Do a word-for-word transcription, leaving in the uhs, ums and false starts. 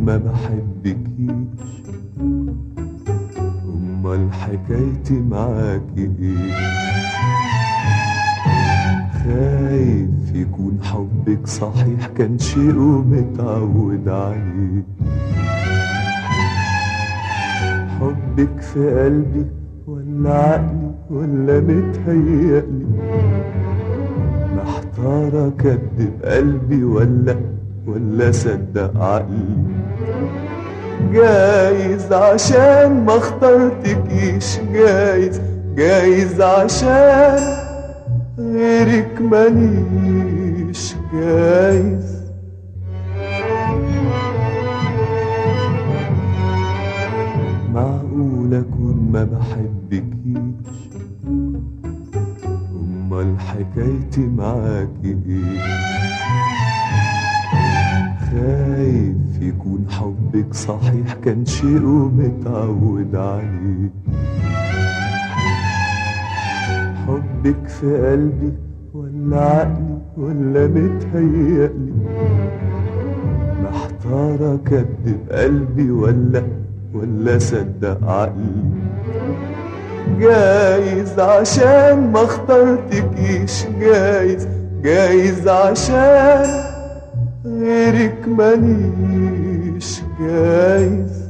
ما بحبكيش، امال حكايتي معاكي ايه؟ خايف يكون حبك صحيح كان شيء ومتعود عليه، حبك في قلبي ولا عقلي ولا متهيألي، محتارة كدب قلبي ولا ولا صدق عقلي. جايز عشان ما اخترتكيش، جايز جايز عشان غيرك ماليش، جايز معقول اكون ما بحبكيش، امال حكايتي معاكي ايه؟ خايف يكون حبك صحيح كان شيء ومتعود عليه، حبك في قلبي ولا عقلي ولا متهيألي، محتارة كدب قلبي ولا ولا صدق عقلي. جايز عشان ما اخترتكيش، جايز جايز عشان غيرك ماليش، جايز